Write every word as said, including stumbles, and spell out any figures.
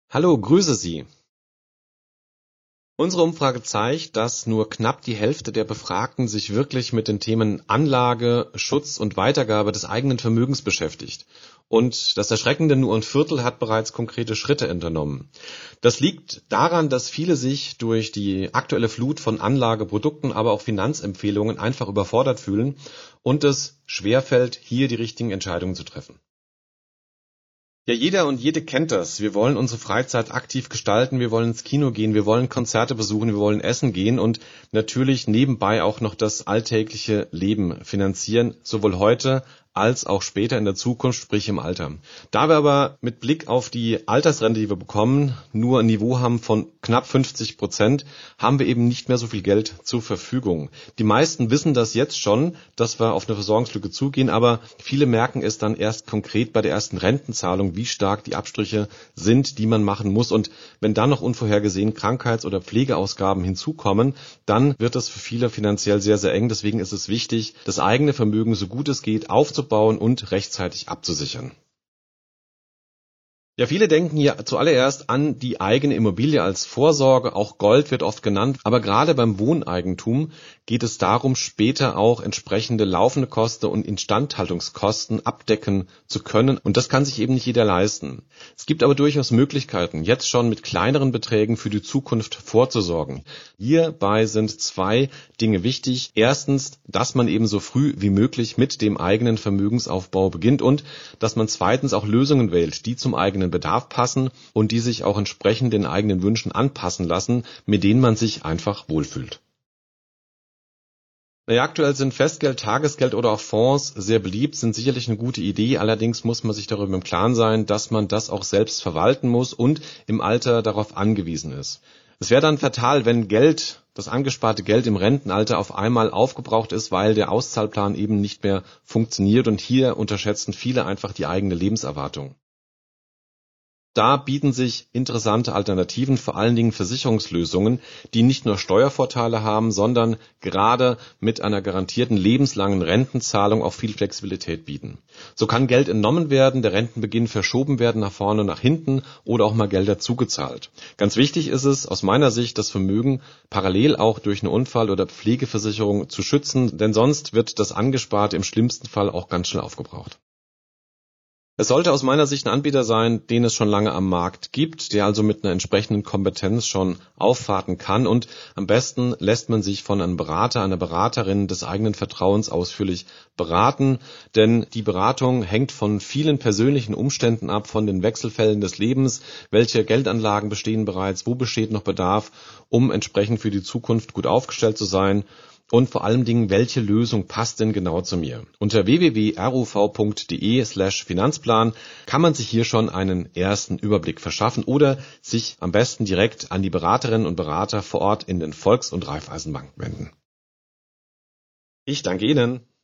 Hallo, grüße Sie. Unsere Umfrage zeigt, dass nur knapp die Hälfte der Befragten sich wirklich mit den Themen Anlage, Schutz und Weitergabe des eigenen Vermögens beschäftigt. Und das Erschreckende, nur ein Viertel hat bereits konkrete Schritte unternommen. Das liegt daran, dass viele sich durch die aktuelle Flut von Anlageprodukten, aber auch Finanzempfehlungen einfach überfordert fühlen und es schwerfällt, hier die richtigen Entscheidungen zu treffen. Ja, jeder und jede kennt das. Wir wollen unsere Freizeit aktiv gestalten, wir wollen ins Kino gehen, wir wollen Konzerte besuchen, wir wollen essen gehen und natürlich nebenbei auch noch das alltägliche Leben finanzieren, sowohl heute als auch später in der Zukunft, sprich im Alter. Da wir aber mit Blick auf die Altersrente, die wir bekommen, nur ein Niveau haben von knapp fünfzig Prozent, haben wir eben nicht mehr so viel Geld zur Verfügung. Die meisten wissen das jetzt schon, dass wir auf eine Versorgungslücke zugehen, aber viele merken es dann erst konkret bei der ersten Rentenzahlung, wie stark die Abstriche sind, die man machen muss. Und wenn dann noch unvorhergesehen Krankheits- oder Pflegeausgaben hinzukommen, dann wird das für viele finanziell sehr, sehr eng. Deswegen ist es wichtig, das eigene Vermögen so gut es geht aufzubauen und rechtzeitig abzusichern. Ja, viele denken hier zuallererst an die eigene Immobilie als Vorsorge, auch Gold wird oft genannt, aber gerade beim Wohneigentum geht es darum, später auch entsprechende laufende Kosten und Instandhaltungskosten abdecken zu können und das kann sich eben nicht jeder leisten. Es gibt aber durchaus Möglichkeiten, jetzt schon mit kleineren Beträgen für die Zukunft vorzusorgen. Hierbei sind zwei Dinge wichtig. Erstens, dass man eben so früh wie möglich mit dem eigenen Vermögensaufbau beginnt und dass man zweitens auch Lösungen wählt, die zum eigenen Bedarf passen und die sich auch entsprechend den eigenen Wünschen anpassen lassen, mit denen man sich einfach wohlfühlt. Naja, aktuell sind Festgeld, Tagesgeld oder auch Fonds sehr beliebt, sind sicherlich eine gute Idee. Allerdings muss man sich darüber im Klaren sein, dass man das auch selbst verwalten muss und im Alter darauf angewiesen ist. Es wäre dann fatal, wenn Geld, das angesparte Geld im Rentenalter auf einmal aufgebraucht ist, weil der Auszahlplan eben nicht mehr funktioniert und hier unterschätzen viele einfach die eigene Lebenserwartung. Da bieten sich interessante Alternativen, vor allen Dingen Versicherungslösungen, die nicht nur Steuervorteile haben, sondern gerade mit einer garantierten lebenslangen Rentenzahlung auch viel Flexibilität bieten. So kann Geld entnommen werden, der Rentenbeginn verschoben werden nach vorne, nach hinten oder auch mal Gelder zugezahlt. Ganz wichtig ist es aus meiner Sicht, das Vermögen parallel auch durch eine Unfall- oder Pflegeversicherung zu schützen, denn sonst wird das Angesparte im schlimmsten Fall auch ganz schnell aufgebraucht. Es sollte aus meiner Sicht ein Anbieter sein, den es schon lange am Markt gibt, der also mit einer entsprechenden Kompetenz schon aufwarten kann und am besten lässt man sich von einem Berater, einer Beraterin des eigenen Vertrauens ausführlich beraten, denn die Beratung hängt von vielen persönlichen Umständen ab, von den Wechselfällen des Lebens, welche Geldanlagen bestehen bereits, wo besteht noch Bedarf, um entsprechend für die Zukunft gut aufgestellt zu sein. Und vor allen Dingen, welche Lösung passt denn genau zu mir? Unter w w w punkt r u v punkt d e slash Finanzplan kann man sich hier schon einen ersten Überblick verschaffen oder sich am besten direkt an die Beraterinnen und Berater vor Ort in den Volks- und Raiffeisenbanken wenden. Ich danke Ihnen.